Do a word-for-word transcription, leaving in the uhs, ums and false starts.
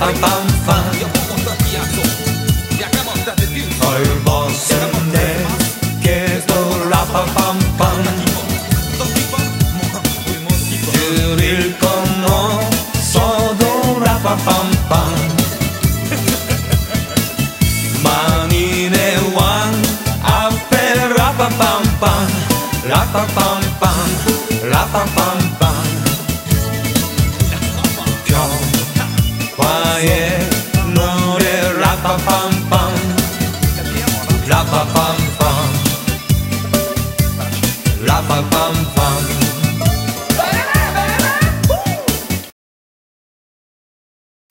라파팜팜 헐벗은 내게도 라파팜팜 드릴 건 없어도 라파팜팜 만인의 왕 앞에 라파팜팜 라파팜팜 라파팜팜 평화의 노래 라파팜팜 라파팜팜 라파팜팜